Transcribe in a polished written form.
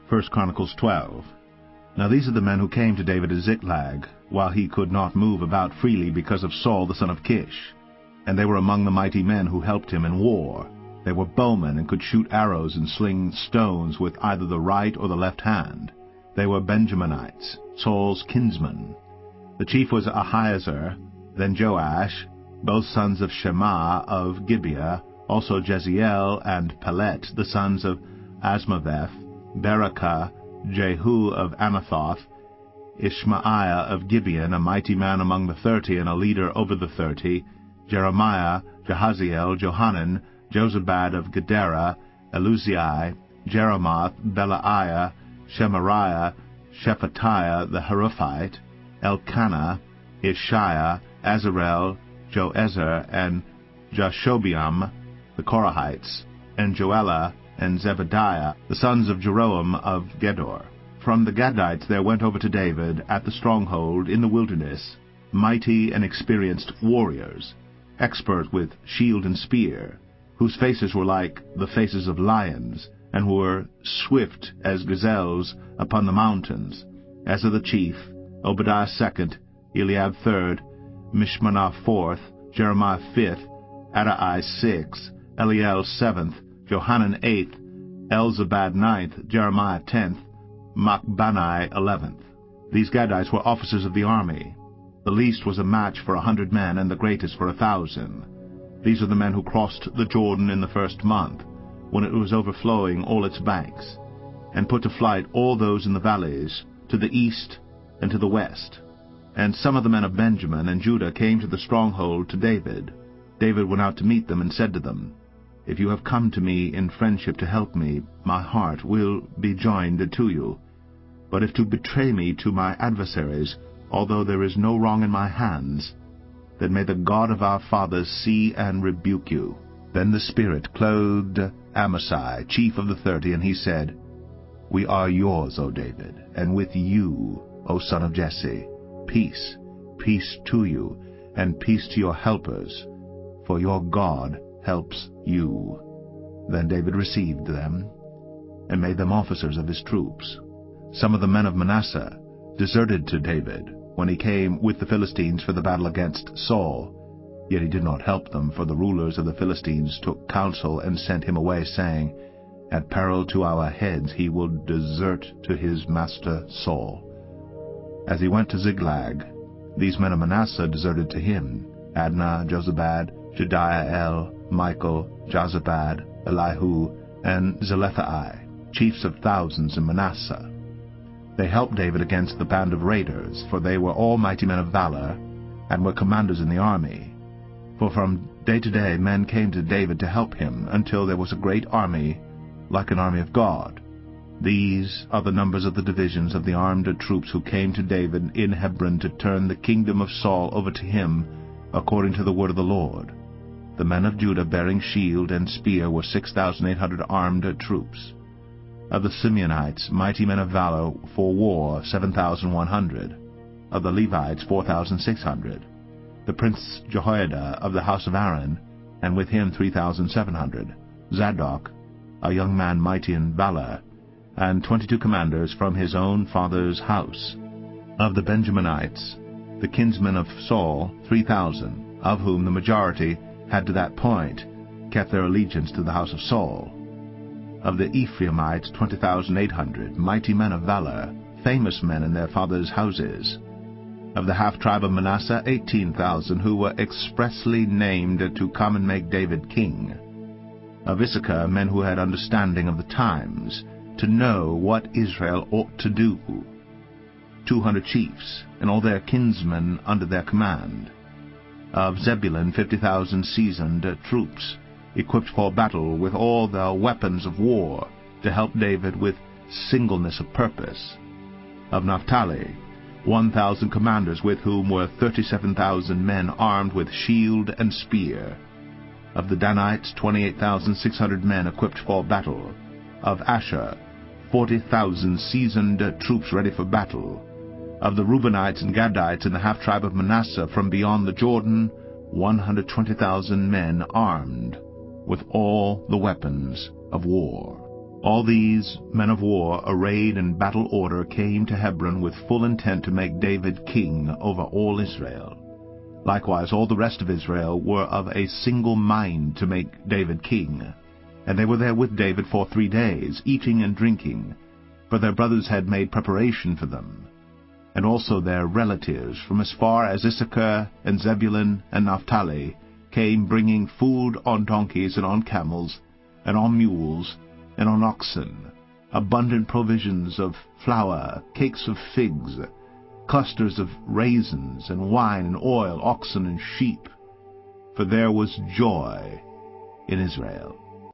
1 Chronicles 12. Now these are the men who came to David at Ziklag, while he could not move about freely because of Saul the son of Kish. And they were among the mighty men who helped him in war. They were bowmen and could shoot arrows and sling stones with either the right or the left hand. They were Benjaminites, Saul's kinsmen. The chief was Ahiezer, then Joash, both sons of Shema of Gibeah, also Jeziel and Pelet, the sons of Asmaveth, Berakah, Jehu of Anathoth, Ishmaiah of Gibeon, a mighty man among the 30 and a leader over the 30, Jeremiah, Jahaziel, Johanan, Jozabad of Gedera, Eluzai, Jeremoth, Belaiah, Shemariah, Shephatiah the Haruphite, Elkanah, Ishiah, Azarel, Joezer, and Jashobeam, the Korahites, and Joelah, and Zebadiah, the sons of Jeroam of Gedor. From the Gadites there went over to David at the stronghold in the wilderness mighty and experienced warriors, expert with shield and spear, whose faces were like the faces of lions, and who were swift as gazelles upon the mountains, as are the chief, Obadiah second, Eliab third, Mishmanah fourth, Jeremiah fifth, Adai sixth, Eliel seventh, Johanan eighth, Elzabad ninth, Jeremiah 10th, Machbanai 11th. These Gadites were officers of the army. The least was a match for 100 men, and the greatest for 1,000. These are the men who crossed the Jordan in the first month, when it was overflowing all its banks, and put to flight all those in the valleys, to the east and to the west. And some of the men of Benjamin and Judah came to the stronghold to David. David went out to meet them and said to them, If you have come to me in friendship to help me, my heart will be joined to you. But if to betray me to my adversaries, although there is no wrong in my hands, then may the God of our fathers see and rebuke you. Then the Spirit clothed Amasai, chief of the 30, and he said, We are yours, O David, and with you, O son of Jesse. Peace, peace to you, and peace to your helpers, for your God helps you. Then David received them, and made them officers of his troops. Some of the men of Manasseh deserted to David when he came with the Philistines for the battle against Saul. Yet he did not help them, for the rulers of the Philistines took counsel and sent him away, saying, At peril to our heads he will desert to his master Saul. As he went to Ziklag, these men of Manasseh deserted to him, Adnah, Jozabad, Jediael, Michael, Jozabad, Elihu, and Zelethai, chiefs of thousands in Manasseh. They helped David against the band of raiders, for they were all mighty men of valor, and were commanders in the army. For from day to day men came to David to help him, until there was a great army, like an army of God. These are the numbers of the divisions of the armed troops who came to David in Hebron to turn the kingdom of Saul over to him, according to the word of the Lord. The men of Judah bearing shield and spear were 6,800 armed troops. Of the Simeonites, mighty men of valor for war, 7,100. Of the Levites, 4,600. The prince Jehoiada of the house of Aaron, and with him 3,700. Zadok, a young man mighty in valor, and 22 commanders from his own father's house. Of the Benjaminites, the kinsmen of Saul, 3,000, of whom the majority had to that point kept their allegiance to the house of Saul. Of the Ephraimites, 20,800, mighty men of valor, famous men in their fathers' houses. Of the half-tribe of Manasseh, 18,000, who were expressly named to come and make David king. Of Issachar, men who had understanding of the times, to know what Israel ought to do. 200 chiefs, and all their kinsmen under their command. Of Zebulun, 50,000 seasoned troops, equipped for battle with all the weapons of war, to help David with singleness of purpose. Of Naphtali, 1,000 commanders, with whom were 37,000 men armed with shield and spear. Of the Danites, 28,600 men equipped for battle. Of Asher, 40,000 seasoned troops ready for battle. Of the Reubenites and Gadites in the half-tribe of Manasseh from beyond the Jordan, 120,000 men armed with all the weapons of war. All these men of war, arrayed in battle order, came to Hebron with full intent to make David king over all Israel. Likewise all the rest of Israel were of a single mind to make David king. And they were there with David for 3 days, eating and drinking, for their brothers had made preparation for them. And also their relatives from as far as Issachar and Zebulun and Naphtali came, bringing food on donkeys and on camels, and on mules, and on oxen, abundant provisions of flour, cakes of figs, clusters of raisins, and wine and oil, oxen and sheep. For there was joy in Israel.